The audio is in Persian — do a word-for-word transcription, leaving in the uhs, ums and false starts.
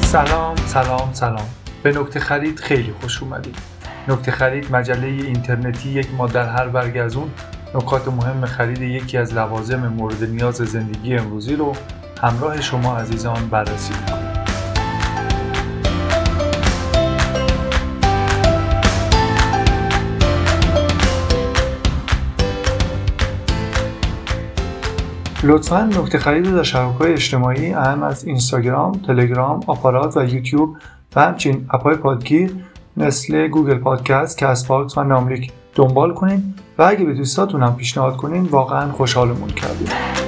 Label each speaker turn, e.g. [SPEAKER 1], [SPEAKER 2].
[SPEAKER 1] سلام سلام سلام به نکته خرید خیلی خوش اومدید. نکته خرید مجله اینترنتی یک ما در هر برگ از اون نکات مهم خرید یکی از لوازم مورد نیاز زندگی امروزی رو همراه شما عزیزان بررسی می‌کنیم. لطفاً نکته خرید رو در شبکه‌های اجتماعی اهم از اینستاگرام، تلگرام، آپارات و یوتیوب و همچنین اپ‌های پادگیر مثل گوگل پادکست، کست باکس و ناملیک دنبال کنین و اگه به دوستاتون هم پیشنهاد کنین واقعاً خوشحالمون کردیم.